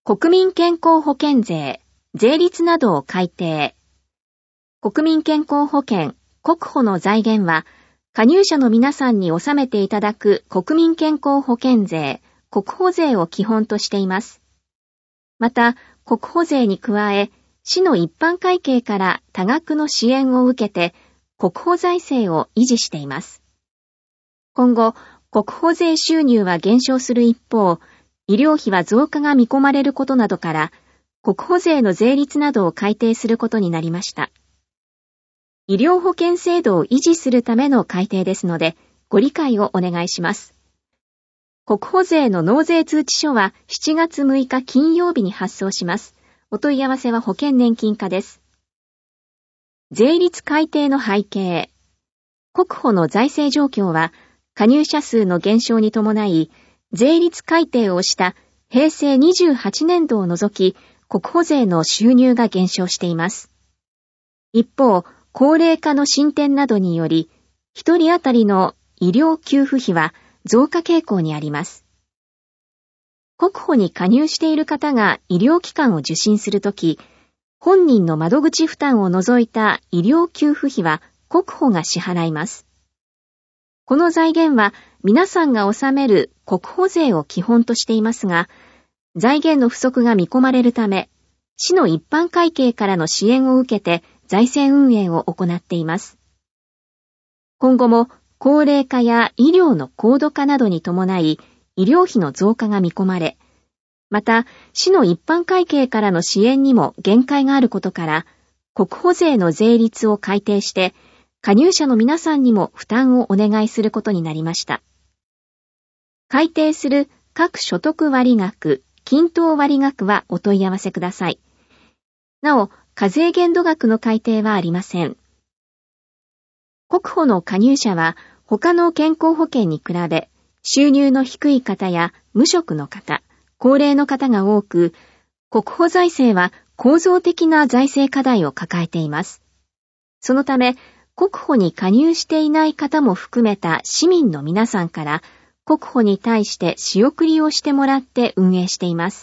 国民健康保険税、税率などを改定。国民健康保険、国保の財源は、加入者の皆さんに納めていただく国民健康保険税、国保税を基本としています。また、国保税に加え、市の一般会計から多額の支援を受けて、国保財政を維持しています。今後、国保税収入は減少する一方、医療費は増加が見込まれることなどから、国保税の税率などを改定することになりました。医療保険制度を維持するための改定ですので、ご理解をお願いします。国保税の納税通知書は7月6日金曜日に発送します。お問い合わせは保険年金課です。税率改定の背景。国保の財政状況は、加入者数の減少に伴い、税率改定をした平成28年度を除き、国保税の収入が減少しています。一方、高齢化の進展などにより、一人当たりの医療給付費は増加傾向にあります。国保に加入している方が医療機関を受診するとき、本人の窓口負担を除いた医療給付費は国保が支払います。この財源は皆さんが納める国保税を基本としていますが、財源の不足が見込まれるため、市の一般会計からの支援を受けて財政運営を行っています。今後も高齢化や医療の高度化などに伴い、医療費の増加が見込まれ、また市の一般会計からの支援にも限界があることから、国保税の税率を改定して、加入者の皆さんにも負担をお願いすることになりました。改定する各所得割額、均等割額はお問い合わせください。なお、課税限度額の改定はありません。国保の加入者は他の健康保険に比べ収入の低い方や無職の方、高齢の方が多く、国保財政は構造的な財政課題を抱えています。そのため、国保に加入していない方も含めた市民の皆さんから国保に対して仕送りをしてもらって運営しています。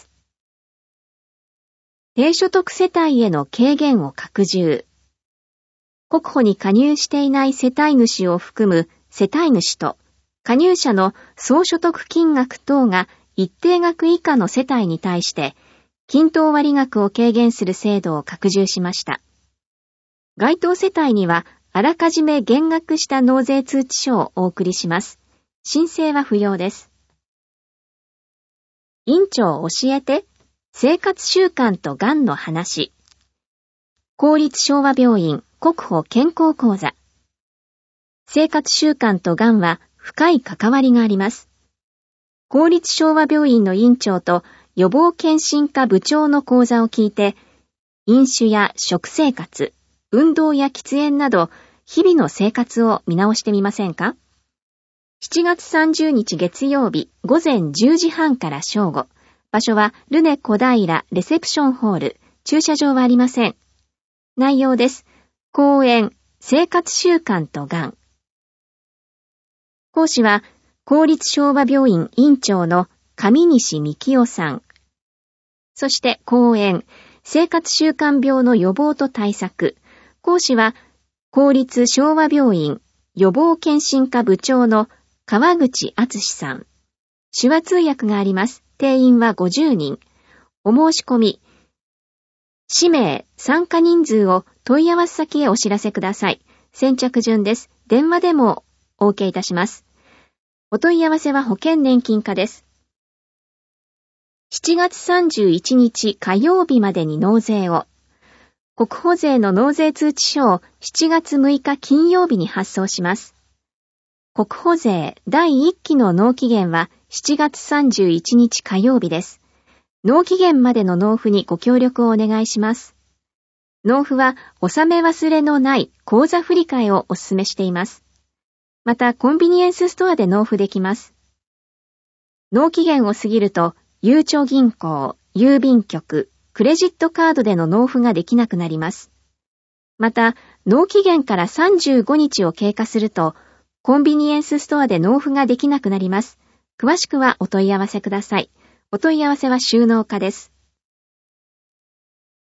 低所得世帯への軽減を拡充。国保に加入していない世帯主を含む世帯主と加入者の総所得金額等が一定額以下の世帯に対して均等割額を軽減する制度を拡充しました。該当世帯にはあらかじめ減額した納税通知書をお送りします。申請は不要です。院長教えて、生活習慣とがんの話。公立昭和病院国保健康講座。生活習慣とがんは深い関わりがあります。公立昭和病院の院長と予防検診科部長の講座を聞いて、飲酒や食生活、運動や喫煙など、日々の生活を見直してみませんか？ 7 月30日月曜日午前10時半から正午。場所はルネ小平レセプションホール。駐車場はありません。内容です。講演、生活習慣とがん。講師は、公立昭和病院院長の上西幹夫さん。そして講演、生活習慣病の予防と対策。講師は、公立昭和病院予防検診科部長の川口敦さん。手話通訳があります。定員は50人。お申し込み、氏名、参加人数を問い合わせ先へお知らせください。先着順です。電話でもお受けいたします。お問い合わせは保険年金課です。7月31日火曜日までに納税を。国保税の納税通知書を7月6日金曜日に発送します。国保税第1期の納期限は7月31日火曜日です。納期限までの納付にご協力をお願いします。納付は納め忘れのない口座振替をお勧めしています。またコンビニエンスストアで納付できます。納期限を過ぎると、ゆうちょ銀行、郵便局、クレジットカードでの納付ができなくなります。また、納期限から35日を経過すると、コンビニエンスストアで納付ができなくなります。詳しくはお問い合わせください。お問い合わせは収納課です。